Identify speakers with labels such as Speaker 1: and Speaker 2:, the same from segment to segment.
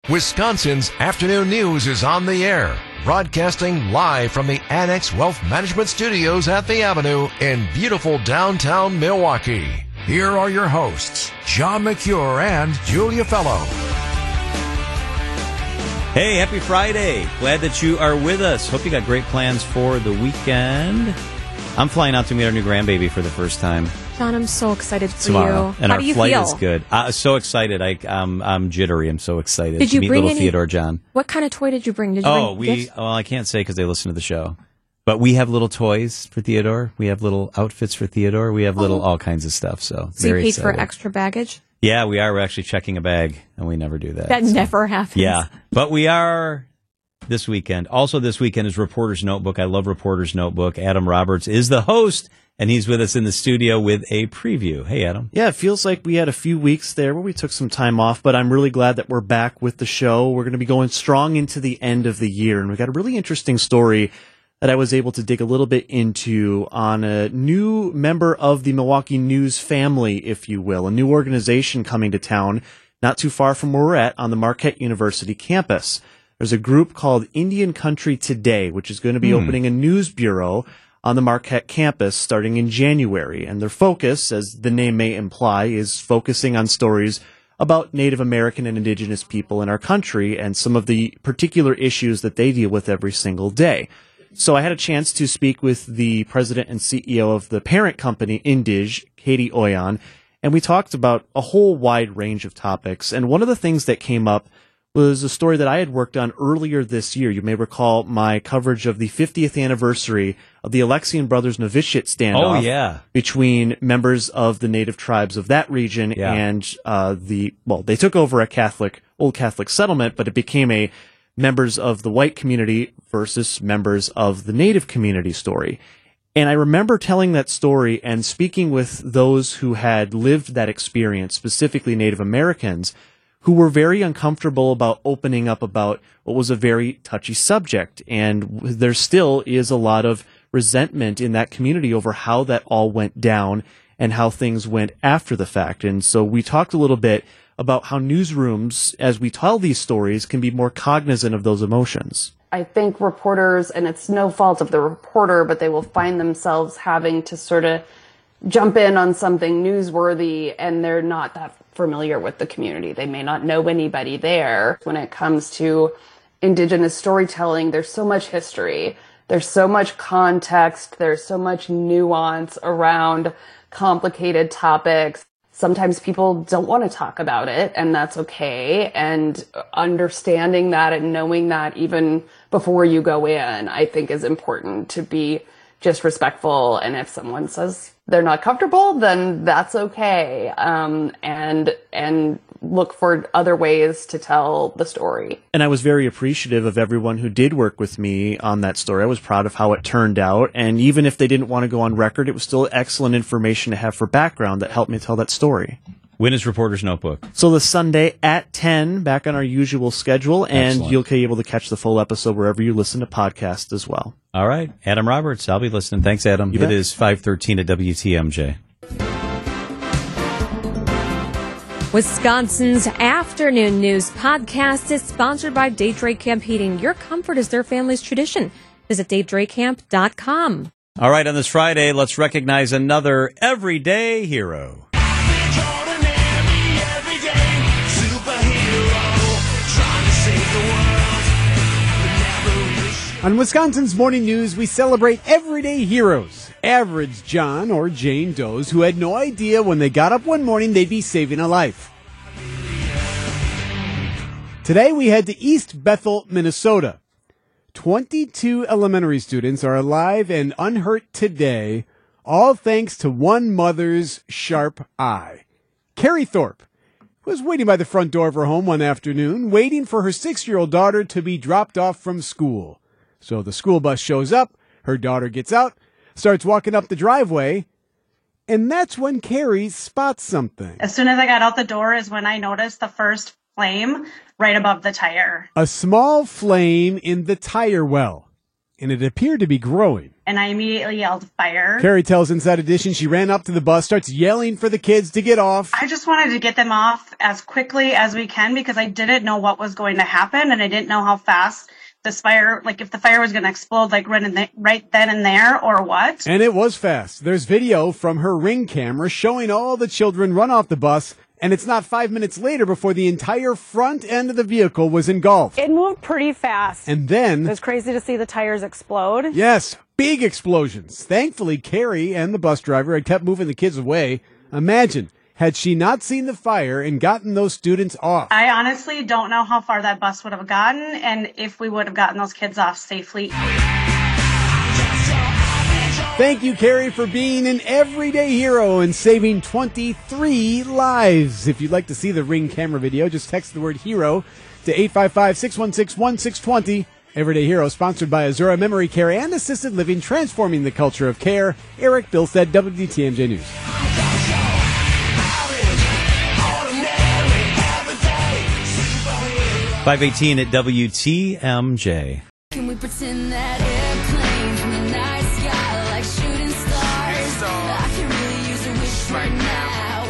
Speaker 1: Wisconsin's afternoon news is on the air, broadcasting live from the Annex Wealth Management Studios at the Avenue in beautiful downtown Milwaukee. Here are your hosts, John McCure and Julia Fellow.
Speaker 2: Hey, happy Friday. Glad that you are with us. Hope you got great plans for the weekend. I'm flying out to meet our new grandbaby for the first time.
Speaker 3: John, I'm so excited for
Speaker 2: tomorrow.
Speaker 3: you.
Speaker 2: And
Speaker 3: How
Speaker 2: our
Speaker 3: do you
Speaker 2: flight
Speaker 3: feel?
Speaker 2: is good. So excited. I'm jittery. I'm so excited
Speaker 3: Did
Speaker 2: to
Speaker 3: you
Speaker 2: meet
Speaker 3: bring
Speaker 2: little
Speaker 3: any,
Speaker 2: Theodore John.
Speaker 3: What kind of toy did you bring? Did you bring gifts?
Speaker 2: Well, I can't say because they listen to the show. But we have little toys for Theodore. We have little outfits for Theodore. We have all kinds of stuff. So
Speaker 3: you
Speaker 2: very
Speaker 3: paid
Speaker 2: excited.
Speaker 3: for extra baggage?
Speaker 2: Yeah, we are. We're actually checking a bag, and we never do that.
Speaker 3: That never happens.
Speaker 2: Yeah, but we are this weekend. Also this weekend is Reporter's Notebook. I love Reporter's Notebook. Adam Roberts is the host, and he's with us in the studio with a preview. Hey, Adam.
Speaker 4: Yeah, it feels like we had a few weeks there where we took some time off, but I'm really glad that we're back with the show. We're going to be going strong into the end of the year, and we got a really interesting story that I was able to dig a little bit into on a new member of the Milwaukee News family, if you will, a new organization coming to town not too far from where we're at on the Marquette University campus. There's a group called Indian Country Today, which is going to be opening a news bureau on the Marquette campus starting in January. And their focus, as the name may imply, is focusing on stories about Native American and Indigenous people in our country and some of the particular issues that they deal with every single day. So I had a chance to speak with the president and CEO of the parent company, Indige, Katie Oyan, and we talked about a whole wide range of topics. And one of the things that came up was a story that I had worked on earlier this year. You may recall my coverage of the 50th anniversary of the Alexian Brothers Novitiate standoff between members of the native tribes of that region and they took over a old Catholic settlement, but it became a members of the white community versus members of the native community story. And I remember telling that story and speaking with those who had lived that experience, specifically Native Americans, who were very uncomfortable about opening up about what was a very touchy subject. And there still is a lot of resentment in that community over how that all went down and how things went after the fact. And so we talked a little bit about how newsrooms, as we tell these stories, can be more cognizant of those emotions.
Speaker 5: I think reporters, and it's no fault of the reporter, but they will find themselves having to sort of jump in on something newsworthy, and they're not that familiar with the community. They may not know anybody there. When it comes to Indigenous storytelling, there's so much history. There's so much context. There's so much nuance around complicated topics. Sometimes people don't want to talk about it, and that's okay. And understanding that and knowing that even before you go in, I think is important to be just respectful. And if someone says they're not comfortable, then that's okay. And look for other ways to tell the story.
Speaker 4: And I was very appreciative of everyone who did work with me on that story. I was proud of how it turned out. And even if they didn't want to go on record, it was still excellent information to have for background that helped me tell that story.
Speaker 2: When is Reporter's Notebook?
Speaker 4: So this Sunday at 10, back on our usual schedule, and
Speaker 2: Excellent.
Speaker 4: you'll be able to catch the full episode wherever you listen to podcasts as well.
Speaker 2: All right. Adam Roberts, I'll be listening. Thanks, Adam. It is 5:13 at WTMJ.
Speaker 3: Wisconsin's afternoon news podcast is sponsored by Daybreak Camp Heating. Your comfort is their family's tradition. Visit DaybreakCamp.com.
Speaker 2: All right, on this Friday, let's recognize another everyday hero.
Speaker 6: On Wisconsin's Morning News, we celebrate everyday heroes, average John or Jane Does who had no idea when they got up one morning they'd be saving a life. Today we head to East Bethel, Minnesota. 22 elementary students are alive and unhurt today, all thanks to one mother's sharp eye. Carrie Thorpe was waiting by the front door of her home one afternoon, waiting for her 6-year-old daughter to be dropped off from school. So the school bus shows up, her daughter gets out, starts walking up the driveway, and that's when Carrie spots something.
Speaker 7: As soon as I got out the door is when I noticed the first flame right above the tire.
Speaker 6: A small flame in the tire well. and it appeared to be growing.
Speaker 7: And I immediately yelled fire.
Speaker 6: Carrie tells Inside Edition she ran up to the bus, starts yelling for the kids to get off.
Speaker 7: I just wanted to get them off as quickly as we can because I didn't know what was going to happen, and I didn't know how fast this fire, like if the fire was going to explode, like right then and there, or what.
Speaker 6: And it was fast. There's video from her Ring camera showing all the children run off the bus, and it's not 5 minutes later before the entire front end of the vehicle was engulfed.
Speaker 8: It moved pretty fast.
Speaker 6: And then...
Speaker 8: It was crazy to see the tires explode.
Speaker 6: Yes, big explosions. Thankfully, Carrie and the bus driver had kept moving the kids away. Imagine, had she not seen the fire and gotten those students off.
Speaker 7: I honestly don't know how far that bus would have gotten and if we would have gotten those kids off safely.
Speaker 6: Thank you, Carrie, for being an everyday hero and saving 23 lives. If you'd like to see the Ring camera video, just text the word HERO to 855-616-1620. Everyday Hero, sponsored by Azura Memory Care and Assisted Living, transforming the culture of care. Eric Bilstead, WTMJ News.
Speaker 2: 5:18 at WTMJ.
Speaker 9: Can we pretend that airplane from the night sky like shooting stars? I can really use a wish right now.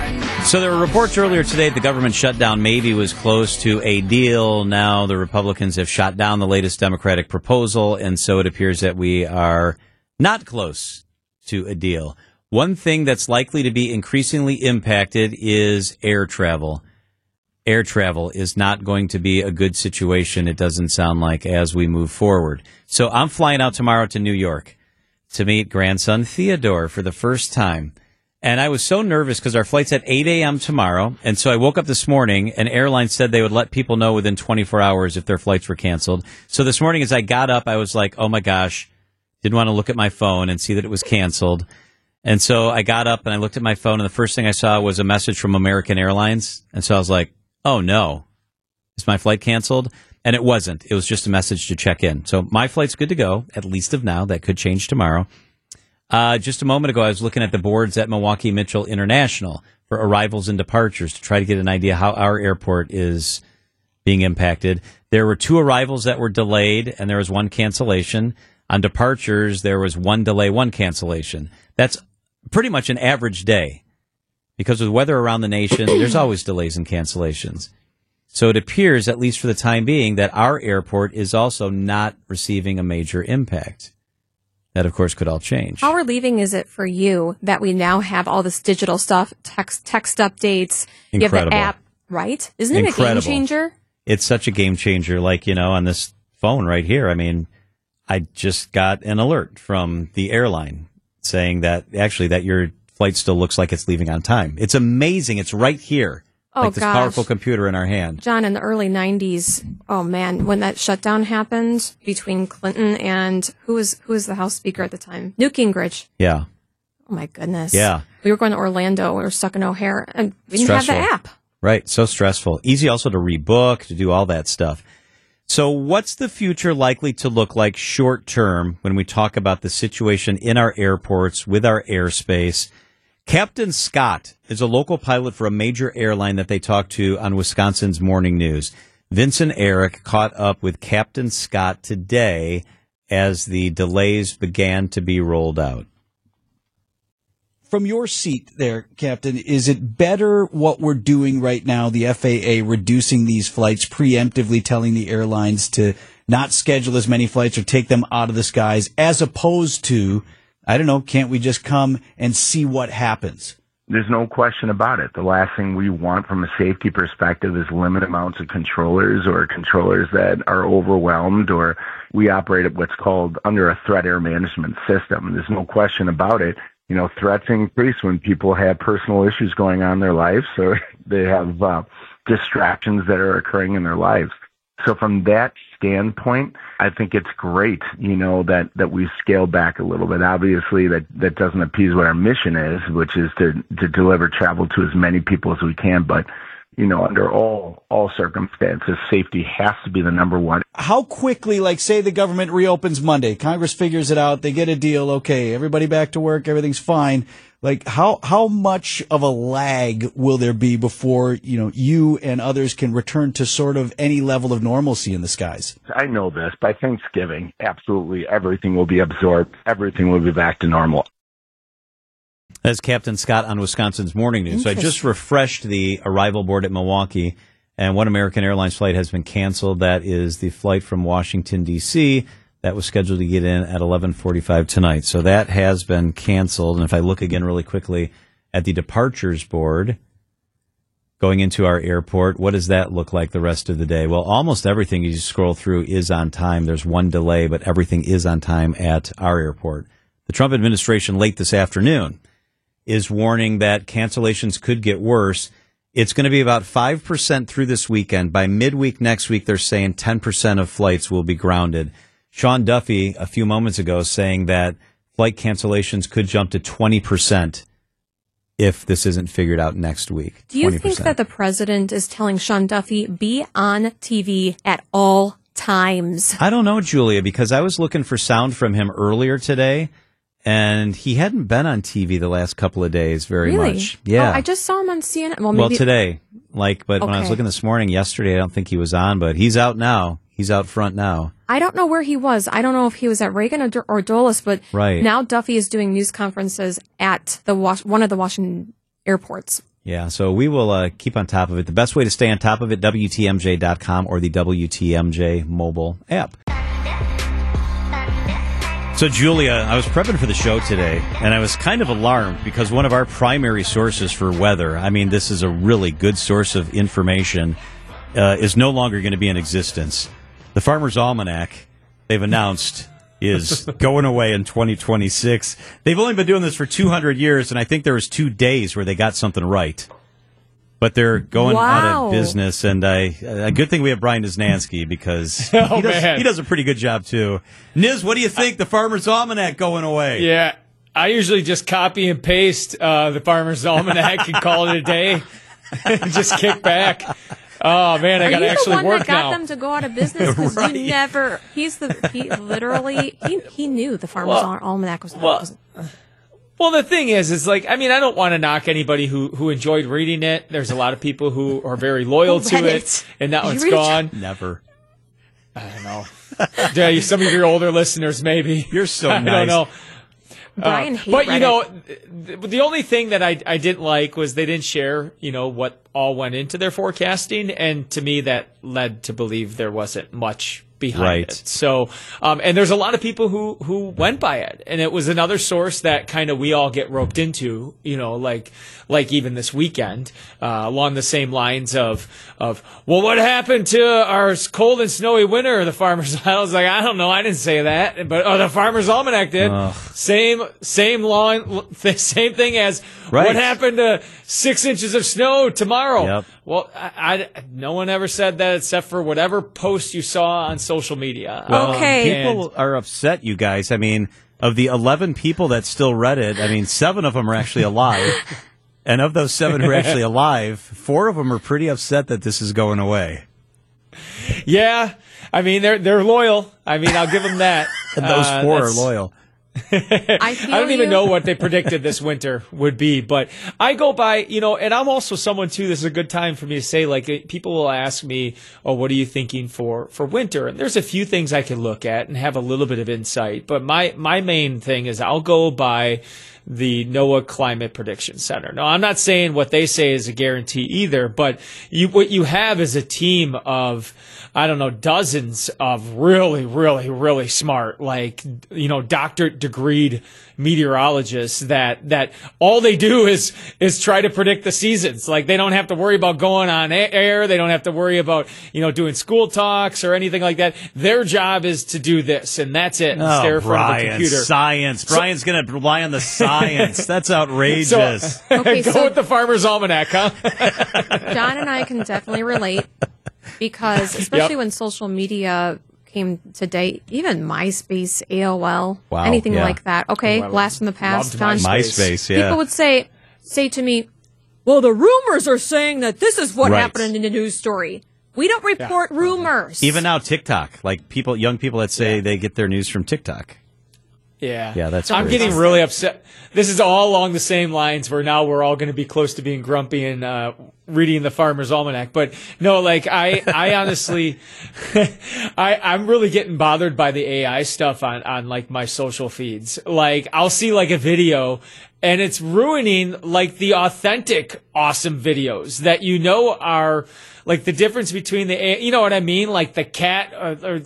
Speaker 2: So there were reports earlier today that the government shutdown maybe was close to a deal. Now the Republicans have shot down the latest Democratic proposal, and so it appears that we are not close to a deal. One thing that's likely to be increasingly impacted is air travel. Air travel is not going to be a good situation, it doesn't sound like, as we move forward. So I'm flying out tomorrow to New York to meet grandson Theodore for the first time. And I was so nervous because our flight's at 8 a.m. tomorrow. And so I woke up this morning and airlines said they would let people know within 24 hours if their flights were canceled. So this morning as I got up, I was like, oh my gosh, didn't want to look at my phone and see that it was canceled. And so I got up and I looked at my phone and the first thing I saw was a message from American Airlines. And so I was like, oh no, is my flight canceled? And it wasn't. It was just a message to check in. So my flight's good to go, at least of now. That could change tomorrow. Just a moment ago, I was looking at the boards at Milwaukee Mitchell International for arrivals and departures to try to get an idea how our airport is being impacted. There were 2 arrivals that were delayed, and there was 1 cancellation. On departures, there was 1 delay, 1 cancellation. That's pretty much an average day. Because with weather around the nation, there's always delays and cancellations. So it appears, at least for the time being, that our airport is also not receiving a major impact. That, of course, could all change.
Speaker 3: How relieving is it for you that we now have all this digital stuff, text updates,
Speaker 2: Incredible.
Speaker 3: You have the app, right? Isn't it
Speaker 2: Incredible.
Speaker 3: a game changer?
Speaker 2: It's such a game changer, like, on this phone right here. I mean, I just got an alert from the airline saying that, actually, that your flight still looks like it's leaving on time. It's amazing. It's right here.
Speaker 3: Oh,
Speaker 2: like this
Speaker 3: gosh.
Speaker 2: powerful computer in our hand.
Speaker 3: John, in the early 90s, oh man, when that shutdown happened between Clinton and who was the House Speaker at the time? Newt Gingrich.
Speaker 2: Yeah.
Speaker 3: Oh my goodness.
Speaker 2: Yeah.
Speaker 3: We were going to Orlando. We were stuck in O'Hare and we didn't
Speaker 2: Stressful.
Speaker 3: have the app.
Speaker 2: Right. So stressful. Easy also to rebook, to do all that stuff. So what's the future likely to look like short term when we talk about the situation in our airports with our airspace? Captain Scott is a local pilot for a major airline that they talked to on Wisconsin's Morning News. Vincent Eric caught up with Captain Scott today as the delays began to be rolled out.
Speaker 10: From your seat there, Captain, is it better what we're doing right now, the FAA reducing these flights, preemptively telling the airlines to not schedule as many flights or take them out of the skies, as opposed to, I don't know, can't we just come and see what happens?
Speaker 11: There's no question about it. The last thing we want from a safety perspective is limited amounts of controllers or controllers that are overwhelmed, or we operate at what's called under a threat air management system. There's no question about it. Threats increase when people have personal issues going on in their lives, or they have distractions that are occurring in their lives. So from that standpoint, I think it's great, that we scale back a little bit. Obviously, that doesn't appease what our mission is, which is to deliver travel to as many people as we can. But, under all circumstances, safety has to be the number one.
Speaker 10: How quickly, like, say the government reopens Monday, Congress figures it out, they get a deal, okay, everybody back to work, everything's fine. Like, how much of a lag will there be before, you and others can return to sort of any level of normalcy in the skies?
Speaker 11: I know this. By Thanksgiving, absolutely everything will be absorbed. Everything will be back to normal.
Speaker 2: That's Captain Scott on Wisconsin's Morning News. So I just refreshed the arrival board at Milwaukee, and one American Airlines flight has been canceled. That is the flight from Washington, D.C., that was scheduled to get in at 11:45 tonight. So that has been canceled. And if I look again really quickly at the departures board going into our airport, what does that look like the rest of the day? Well, almost everything as you scroll through is on time. There's one delay, but everything is on time at our airport. The Trump administration late this afternoon is warning that cancellations could get worse. It's going to be about 5% through this weekend. By midweek next week, they're saying 10% of flights will be grounded. Sean Duffy, a few moments ago, saying that flight cancellations could jump to 20% if this isn't figured out next week.
Speaker 3: Do you think that the president is telling Sean Duffy, be on TV at all times?
Speaker 2: I don't know, Julia, because I was looking for sound from him earlier today, and he hadn't been on TV the last couple of days very much. Yeah.
Speaker 3: Oh, I just saw him on CNN.
Speaker 2: Well, today. But when I was looking this morning, yesterday, I don't think he was on, but he's out now. He's out front now.
Speaker 3: I don't know where he was. I don't know if he was at Reagan or Dulles, but now Duffy is doing news conferences at one of the Washington airports.
Speaker 2: Yeah, so we will keep on top of it. The best way to stay on top of it, WTMJ.com or the WTMJ mobile app. So, Julia, I was prepping for the show today, and I was kind of alarmed because one of our primary sources for weather, I mean, this is a really good source of information, is no longer going to be in existence. The Farmer's Almanac, they've announced, is going away in 2026. They've only been doing this for 200 years, and I think there was 2 days where they got something right. But they're going out of business, and a good thing we have Brian Niznansky because he does a pretty good job, too. Niz, what do you think? The Farmer's Almanac going away.
Speaker 12: Yeah, I usually just copy and paste the Farmer's Almanac and call it a day and just kick back. Oh, man, I got to actually work now. Are you the one that got them
Speaker 3: to go out of business? Because you never, he knew the Farmer's Almanac was
Speaker 12: Well, the thing is like, I mean, I don't want to knock anybody who enjoyed reading it. There's a lot of people who are very loyal to it, and now it's gone.
Speaker 2: Never.
Speaker 12: I don't know. Yeah, some of your older listeners, maybe.
Speaker 2: You're so nice.
Speaker 12: I don't know.
Speaker 3: Brian hates
Speaker 12: but, the only thing that I didn't like was they didn't share, what all went into their forecasting, and to me that led to believe there wasn't much behind it. So, and there's a lot of people who went by it, and it was another source that kind of we all get roped into, like even this weekend, along the same lines of, well, what happened to our cold and snowy winter? The Farmer's, I was like, I don't know, I didn't say that, but the Farmer's Almanac did. Same thing as what happened to 6 inches of snow tomorrow.
Speaker 2: Yep.
Speaker 12: Well, no one ever said that except for whatever post you saw on social media.
Speaker 2: People are upset, you guys. I mean, of the 11 people that still read it, I mean, 7 of them are actually alive. And of those 7 who are actually alive, 4 of them are pretty upset that this is going away.
Speaker 12: Yeah. I mean, they're loyal. I mean, I'll give them that.
Speaker 2: And those 4 are loyal.
Speaker 12: I don't even know what they predicted this winter would be, but I go by, and I'm also someone too, this is a good time for me to say, like, people will ask me, oh, what are you thinking for winter? And there's a few things I can look at and have a little bit of insight, but my main thing is I'll go by the NOAA Climate Prediction Center. Now, I'm not saying what they say is a guarantee either, but what you have is a team of, I don't know, dozens of really, really, really smart, like, doctorate degreed meteorologists that all they do is try to predict the seasons. Like, they don't have to worry about going on air. They don't have to worry about, doing school talks or anything like that. Their job is to do this, and that's it. And stare in front of the computer.
Speaker 2: Science. Brian's going to rely on the science. That's outrageous.
Speaker 12: Go with the Farmer's Almanac, huh?
Speaker 3: John and I can definitely relate because especially when social media came today, even MySpace, AOL, anything like that. Okay, blast from the past. John,
Speaker 2: MySpace, yeah.
Speaker 3: People would say to me, well, the rumors are saying that this is what
Speaker 2: Right.
Speaker 3: happened in the news story. We don't report rumors.
Speaker 2: Even now, TikTok, like young people that say they get their news from TikTok.
Speaker 12: Yeah.
Speaker 2: Yeah, that's
Speaker 12: I'm
Speaker 2: crazy.
Speaker 12: getting really upset. This is all along the same lines where now we're all going to be close to being grumpy and reading the Farmer's Almanac. But no, like I honestly, I'm really getting bothered by the AI stuff on like my social feeds. Like I'll see like a video and it's ruining like the authentic awesome videos that are like the difference between you know what I mean? Like the cat or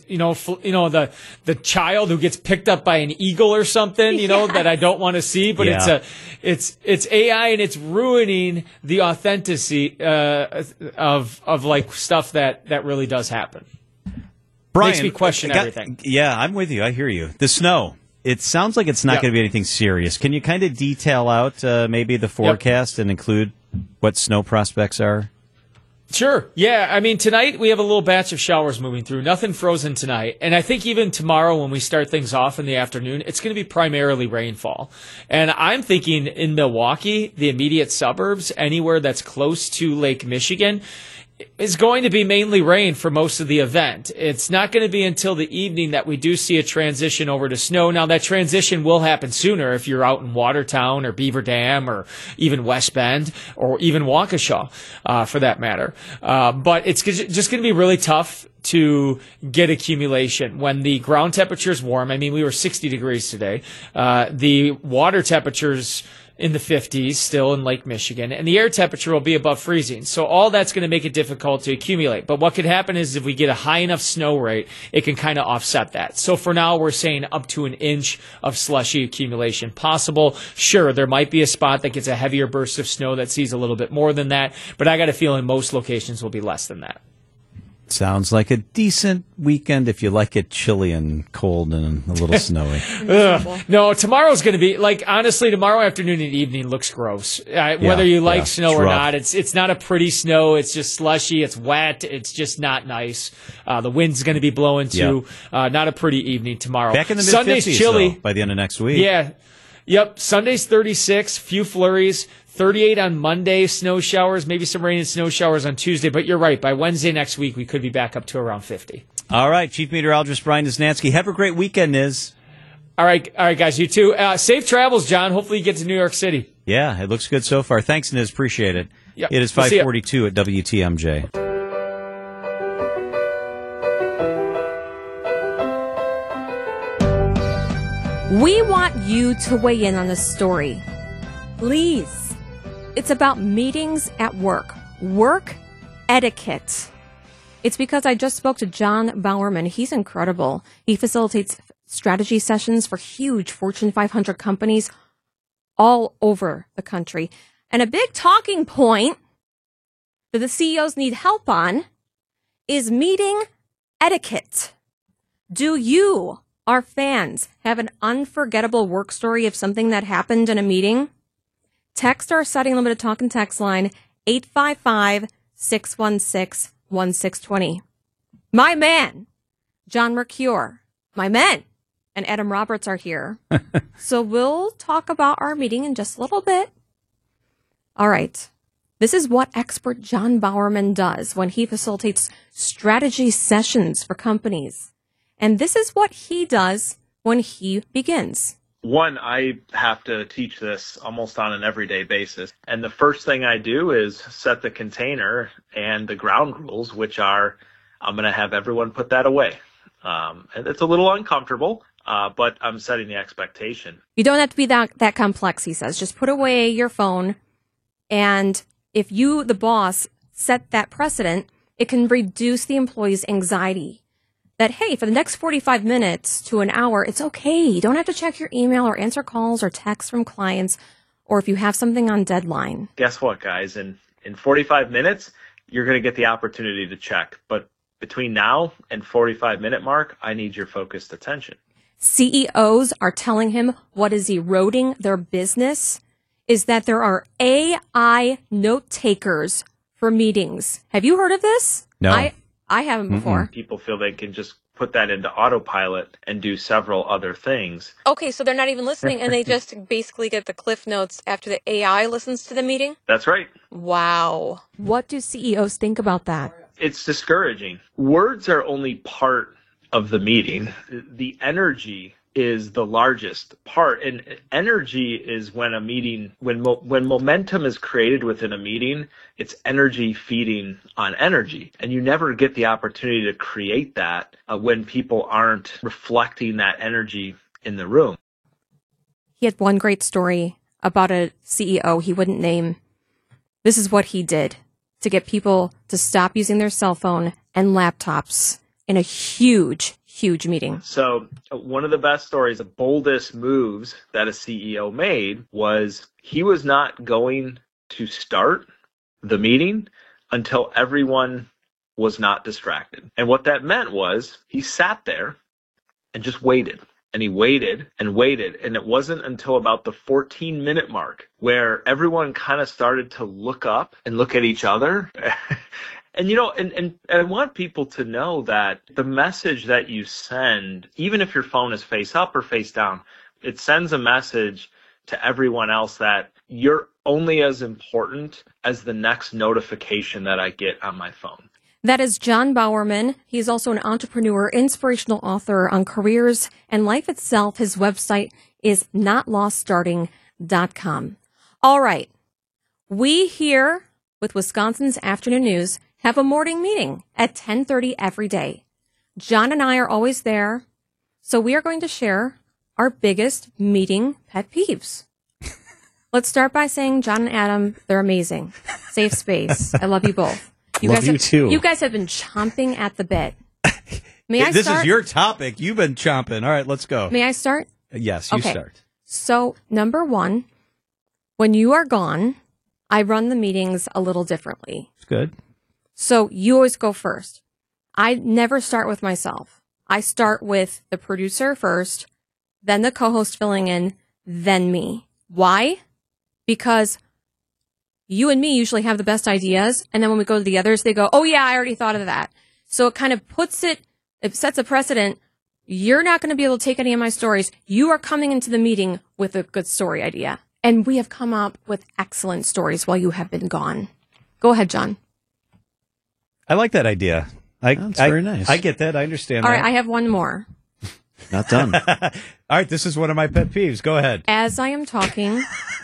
Speaker 12: the child who gets picked up by an eagle or something, that I don't want to see, but it's AI and it's ruining the authenticity of like stuff that really does happen.
Speaker 2: Brian,
Speaker 12: makes me question everything.
Speaker 2: Yeah, I'm with you. I hear you. The snow. It sounds like it's not going to be anything serious. Can you kind of detail out maybe the forecast and include what snow prospects are?
Speaker 12: Sure. Yeah. I mean, tonight we have a little batch of showers moving through. Nothing frozen tonight. And I think even tomorrow when we start things off in the afternoon, it's going to be primarily rainfall. And I'm thinking in Milwaukee, the immediate suburbs, anywhere that's close to Lake Michigan, is going to be mainly rain for most of the event. It's not going to be until the evening that we do see a transition over to snow. Now, that transition will happen sooner if you're out in Watertown or Beaver Dam or even West Bend or even Waukesha, for that matter. But it's just going to be really tough to get accumulation when the ground temperature is warm. I mean, we were 60 degrees today. The water temperatures in the 50s still in Lake Michigan, and the air temperature will be above freezing. So all that's going to make it difficult to accumulate. But what could happen is if we get a high enough snow rate, it can kind of offset that. So for now, we're saying up to an inch of slushy accumulation possible. Sure, there might be a spot that gets a heavier burst of snow that sees a little bit more than that, but I got a feeling most locations will be less than that.
Speaker 2: Sounds like a decent weekend if you like it chilly and cold and a little snowy.
Speaker 12: No, tomorrow's going to be, like, honestly, tomorrow afternoon and evening looks gross. Whether you like snow or not, it's not a pretty snow. It's just slushy. It's wet. It's just not nice. The wind's going to be blowing too. Not a pretty evening tomorrow.
Speaker 2: Back in the
Speaker 12: Sunday's
Speaker 2: mid-50s,
Speaker 12: chilly
Speaker 2: though, by the end of next week.
Speaker 12: Yeah. Yep. Sunday's 36, few flurries. 38 on Monday, snow showers, maybe some rain and snow showers on Tuesday. But you're right. By Wednesday next week, we could be back up to around 50.
Speaker 2: All right. Chief Meteorologist Brian Desnansky. Have a great weekend, Niz.
Speaker 12: All right, guys. You too. Safe travels, John. Hopefully you get to New York City.
Speaker 2: Yeah, it looks good so far. Thanks, Niz. Appreciate it.
Speaker 12: Yep.
Speaker 2: It is 5:42 at WTMJ.
Speaker 3: We want you to weigh in on this story. Please. It's about meetings at work. Work etiquette. It's because I just spoke to John Bowerman. He's incredible. He facilitates strategy sessions for huge Fortune 500 companies all over the country. And a big talking point that the CEOs need help on is meeting etiquette. Do you, our fans, have an unforgettable work story of something that happened in a meeting? Text our Setting Limited Talk and Text line 855-616-1620. My man, John Mercure, my men, and Adam Roberts are here. So we'll talk about our meeting in just a little bit. All right. This is what expert John Bowerman does when he facilitates strategy sessions for companies. And this is what he does when he begins.
Speaker 13: One, I have to teach this almost on an everyday basis. And the first thing I do is set the container and the ground rules, which are, I'm going to have everyone put that away. And it's a little uncomfortable, but I'm setting the expectation.
Speaker 3: You don't have to be that complex, he says. Just put away your phone. And if you, the boss, set that precedent, it can reduce the employee's anxiety. That, hey, for the next 45 minutes to an hour, it's okay. You don't have to check your email or answer calls or texts from clients, or if you have something on deadline.
Speaker 13: Guess what, guys? In 45 minutes, you're going to get the opportunity to check. But between now and 45-minute mark, I need your focused attention.
Speaker 3: CEOs are telling him what is eroding their business is that there are AI note takers for meetings. Have you heard of this?
Speaker 2: No.
Speaker 3: I haven't before.
Speaker 13: People feel they can just put that into autopilot and do several other things.
Speaker 3: Okay, so they're not even listening, and they just basically get the cliff notes after the AI listens to the meeting?
Speaker 13: That's right.
Speaker 3: Wow. What do CEOs think about that?
Speaker 13: It's discouraging. Words are only part of the meeting. The energy is the largest part, and energy is when a meeting, when momentum is created within a meeting, it's energy feeding on energy, and you never get the opportunity to create that when people aren't reflecting that energy in the room.
Speaker 3: He had one great story about a CEO he wouldn't name. This is what he did to get people to stop using their cell phone and laptops in a huge meeting.
Speaker 13: So one of the best stories, the boldest moves that a CEO made was he was not going to start the meeting until everyone was not distracted. And what that meant was he sat there and just waited. And he waited and waited. And it wasn't until about the 14-minute mark where everyone kind of started to look up and look at each other. And, you know, and I want people to know that the message that you send, even if your phone is face up or face down, it sends a message to everyone else that you're only as important as the next notification that I get on my phone.
Speaker 3: That is John Bowerman. He's also an entrepreneur, inspirational author on careers and life itself. His website is notloststarting.com. All right. We here with Wisconsin's Afternoon News have a morning meeting at 10:30 every day. John and I are always there. So we are going to share our biggest meeting pet peeves. Let's start by saying, John and Adam, they're amazing. Safe space. I love you both.
Speaker 4: Love you too.
Speaker 3: You guys have been chomping at the bit. May I
Speaker 2: This
Speaker 3: start?
Speaker 2: is your topic. You've been chomping. All right, let's go.
Speaker 3: May I start?
Speaker 2: Yes, you
Speaker 3: Okay.
Speaker 2: start.
Speaker 3: So, number one, when you are gone, I run the meetings a little differently.
Speaker 2: It's good.
Speaker 3: So you always go first. I never start with myself. I start with the producer first, then the co-host filling in, then me. Why? Because you and me usually have the best ideas, and then when we go to the others, they go, oh yeah, I already thought of that. So it kind of it sets a precedent. You're not going to be able to take any of my stories. You are coming into the meeting with a good story idea. And we have come up with excellent stories while you have been gone. Go ahead, John.
Speaker 2: I like that idea.
Speaker 4: That's very nice.
Speaker 2: I get that. I understand
Speaker 3: All
Speaker 2: that.
Speaker 3: right, I have one more.
Speaker 4: Not done.
Speaker 2: All right, this is one of my pet peeves. Go ahead.
Speaker 3: As I am talking,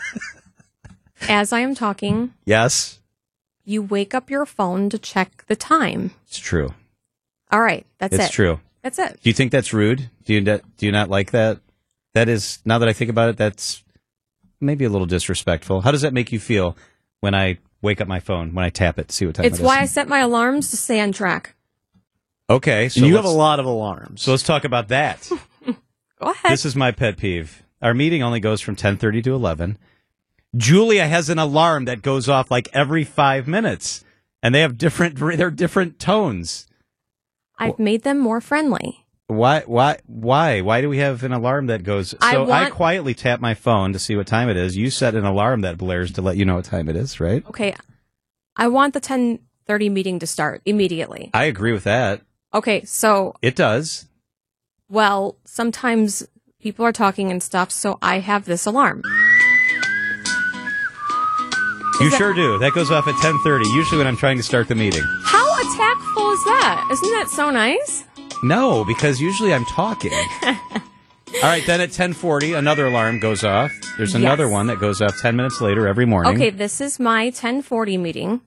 Speaker 2: Yes,
Speaker 3: you wake up your phone to check the time.
Speaker 2: it's true.
Speaker 3: All right, that's it.
Speaker 2: It's true.
Speaker 3: That's it.
Speaker 2: Do you think that's rude? Do you not like that? That is, now that I think about it, that's maybe a little disrespectful. How does that make you feel when I wake up my phone, when I tap it to see what time it is?
Speaker 3: It's why I set my alarms to stay on track.
Speaker 2: Okay, so
Speaker 4: And you have a lot of alarms.
Speaker 2: So let's talk about that.
Speaker 3: Go ahead.
Speaker 2: This is my pet peeve. Our meeting only goes from 10:30 to 11. Julia has an alarm that goes off like every 5 minutes, and they're different tones.
Speaker 3: I've made them more friendly.
Speaker 2: Why do we have an alarm that goes? So I quietly tap my phone to see what time it is. You set an alarm that blares to let you know what time it is, right?
Speaker 3: Okay. I want the 10:30 meeting to start immediately.
Speaker 2: I agree with that.
Speaker 3: Okay, so,
Speaker 2: It does.
Speaker 3: well, sometimes people are talking and stuff, so I have this alarm.
Speaker 2: You sure do. That goes off at 10:30, usually when I'm trying to start the meeting.
Speaker 3: How attackful is that? Isn't that so nice?
Speaker 2: No, because usually I'm talking. All right, then at 10:40, another alarm goes off. There's another
Speaker 3: Yes.
Speaker 2: one that goes off 10 minutes later every morning.
Speaker 3: Okay, this is my 10:40 meeting.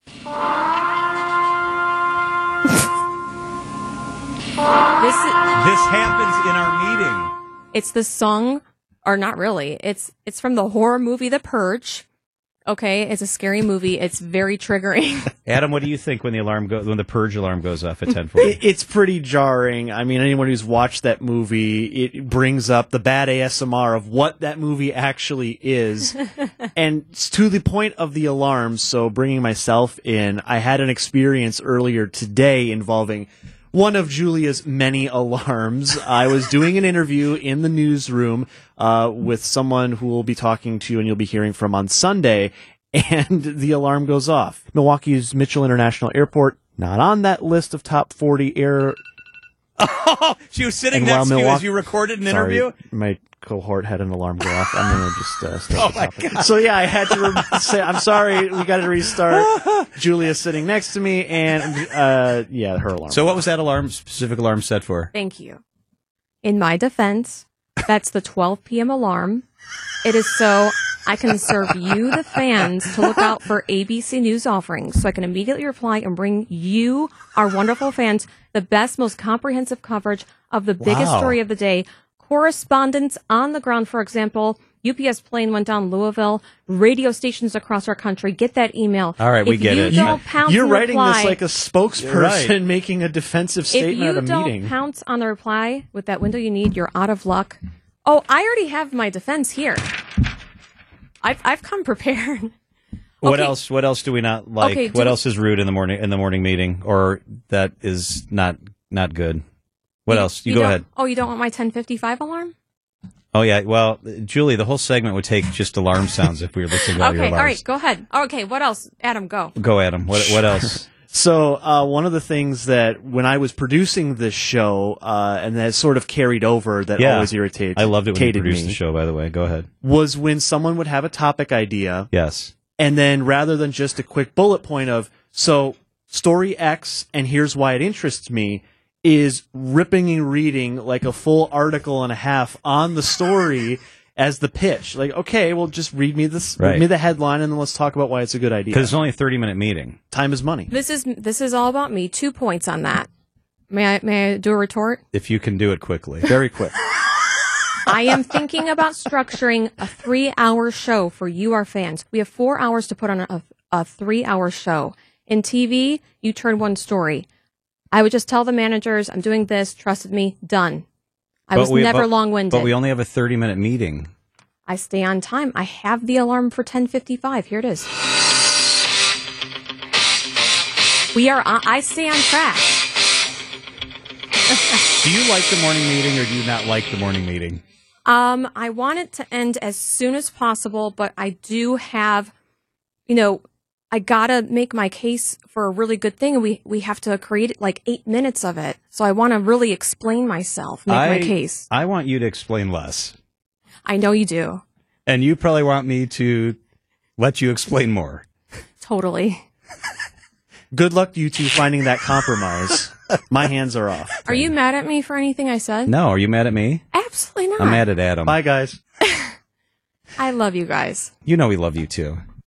Speaker 2: This happens in our meeting.
Speaker 3: It's the song, or not really. It's from the horror movie The Purge. Okay, it's a scary movie. It's very triggering.
Speaker 2: Adam, what do you think when the Purge alarm goes off at 10:40?
Speaker 4: It's pretty jarring. I mean, anyone who's watched that movie, it brings up the bad ASMR of what that movie actually is. And to the point of the alarm, so bringing myself in, I had an experience earlier today involving one of Julia's many alarms. I was doing an interview in the newsroom with someone who we'll be talking to and you'll be hearing from on Sunday, and the alarm goes off. Milwaukee's Mitchell International Airport, not on that list of top 40
Speaker 2: Oh, she was sitting
Speaker 4: And
Speaker 2: next
Speaker 4: while
Speaker 2: to you as
Speaker 4: Milwaukee-
Speaker 2: you recorded an
Speaker 4: Sorry,
Speaker 2: interview?
Speaker 4: my cohort had an alarm go off. I'm going to just start
Speaker 2: Oh,
Speaker 4: the
Speaker 2: my
Speaker 4: topic.
Speaker 2: God.
Speaker 4: So, yeah, I had to say, I'm sorry, we got to restart. Julia's sitting next to me, and, her alarm.
Speaker 2: So what was that specific alarm set for?
Speaker 3: Thank you. In my defense, that's the 12 p.m. alarm. It is so I can serve you, the fans, to look out for ABC News offerings, so I can immediately reply and bring you, our wonderful fans, the best, most comprehensive coverage of the biggest
Speaker 2: Wow.
Speaker 3: story of the day. Correspondents on the ground, for example, UPS plane went down Louisville, radio stations across our country. Get that email.
Speaker 2: All right, we get it.
Speaker 3: If you don't pounce
Speaker 4: You're
Speaker 3: and
Speaker 4: writing
Speaker 3: reply,
Speaker 4: this like a spokesperson
Speaker 2: Right.
Speaker 4: making a defensive
Speaker 3: if
Speaker 4: statement
Speaker 3: you
Speaker 4: at a
Speaker 3: don't
Speaker 4: meeting.
Speaker 3: pounce on the reply with that window you need, you're out of luck. Oh, I already have my defense here. I've come prepared.
Speaker 2: What
Speaker 3: Okay.
Speaker 2: else? What else do we not like?
Speaker 3: Okay,
Speaker 2: What else is rude in the morning meeting, or that is not good? What else? You go
Speaker 3: don't-
Speaker 2: ahead.
Speaker 3: Oh, you don't want my 10:55 alarm?
Speaker 2: Oh yeah. Well, Julie, the whole segment would take just alarm sounds if we were listening to all your
Speaker 3: Okay, all
Speaker 2: alarms.
Speaker 3: right, go ahead. Okay, what else? Adam, go.
Speaker 2: Go, Adam. What else?
Speaker 4: So one of the things that when I was producing this show, and that sort of carried over, that always irritated.
Speaker 2: I loved it when you
Speaker 4: irritated
Speaker 2: produced
Speaker 4: me,
Speaker 2: the show. By the way, go ahead.
Speaker 4: was when someone would have a topic idea,
Speaker 2: Yes.
Speaker 4: and then rather than just a quick bullet point of so story X and here's why it interests me, is ripping and reading like a full article and a half on the story as the pitch. Like, okay, well, just read me this,
Speaker 2: Right.
Speaker 4: read me the headline, and then let's talk about why it's a good idea.
Speaker 2: Because it's only a 30-minute meeting.
Speaker 4: Time is money.
Speaker 3: This is all about me. 2 points on that. May I do a retort?
Speaker 2: If you can do it quickly.
Speaker 4: Very quick.
Speaker 3: I am thinking about structuring a 3-hour show for you, our fans. We have 4 hours to put on a 3-hour show. In TV, you turn one story. I would just tell the managers, I'm doing this, trusted me, done. I was never long-winded.
Speaker 2: But we only have a 30-minute meeting.
Speaker 3: I stay on time. I have the alarm for 10:55. Here it is. I stay on track.
Speaker 2: Do you like the morning meeting or do you not like the morning meeting?
Speaker 3: I want it to end as soon as possible, but I do have, I gotta make my case for a really good thing, and we have to create like 8 minutes of it. So I want to really explain myself, make my case.
Speaker 2: I want you to explain less.
Speaker 3: I know you do.
Speaker 2: And you probably want me to let you explain more.
Speaker 3: Totally.
Speaker 4: Good luck to you two finding that compromise. My hands are off.
Speaker 3: Are you mad at me for anything I said?
Speaker 2: No, are you mad at me?
Speaker 3: Absolutely not.
Speaker 2: I'm mad at Adam.
Speaker 4: Bye, guys.
Speaker 3: I love you guys.
Speaker 2: You know we love you too.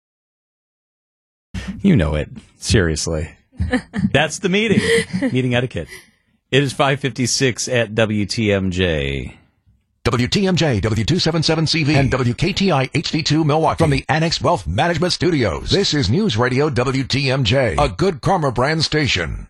Speaker 2: You know it. Seriously. That's the meeting. Meeting etiquette. It is 5:56 at WTMJ.
Speaker 1: WTMJ, W277CV, and WKTI HD2 Milwaukee from the Annex Wealth Management Studios. This is News Radio WTMJ, a good karma brand station.